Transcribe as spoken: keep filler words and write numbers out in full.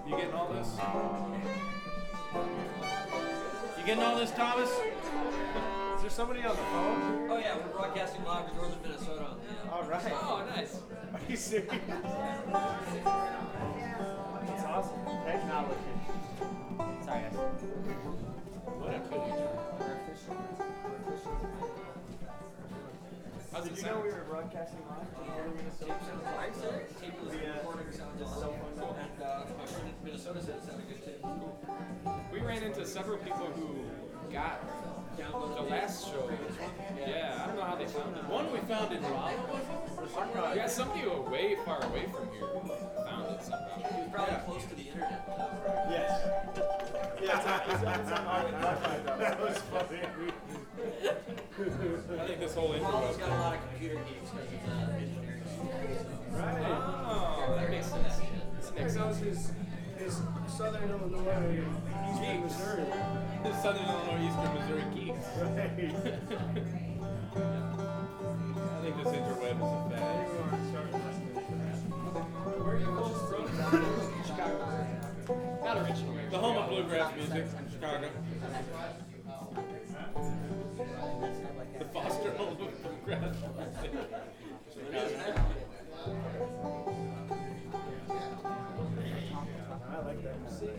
You getting all this? You getting all this, Thomas? Is there somebody on the phone? Oh yeah, we're broadcasting live to northern Minnesota on the. Uh, All right. Oh, nice. Are you serious? That's awesome. Technology. Sorry, guys. What a footage. How's Did it you sound? know we were broadcasting live to northern Minnesota? Tape was recording sounds awesome. And uh, my friend in Minnesota said it sounded good too. We ran into several people who got the last show. Yeah, I don't know how they found it. One we found in Rolla, was it? Yeah, somebody who was way far away from here found it somehow. He was probably close to the internet. Yes. Yeah, it's on, it's on, it's on our Wi-Fi though. That was funny. I think this whole Rolla's intro. got a lot of computer geeks because it's an engineering school. So. Right. Oh, that makes sense. That makes sense. his, his Southern Illinois, Eastern Missouri. The Southern Illinois, Eastern Missouri geeks. Right. I think this interweb is a fad. Where are you folks from? Chicago. Not originally. The home of bluegrass music, Chicago. The foster home of bluegrass music. Chicago. I like that music.